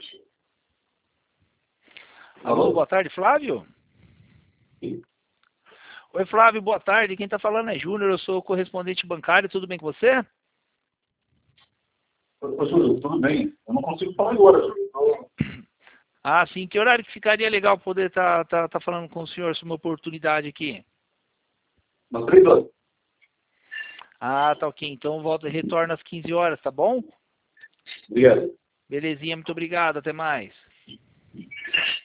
Alô, boa tarde, Flávio? Sim. Oi, Flávio, boa tarde. Quem está falando é Júnior, eu sou correspondente bancário, tudo bem com você? Ô, Júlio, tudo bem? Eu não consigo falar agora, Júlio. Ah, sim. Que horário que ficaria legal poder estar falando com o senhor sobre uma oportunidade aqui? Nas 3 horas. Ah, tá ok. Então volta e retorna às 15 horas, tá bom? Obrigado. Belezinha, muito obrigado. Até mais.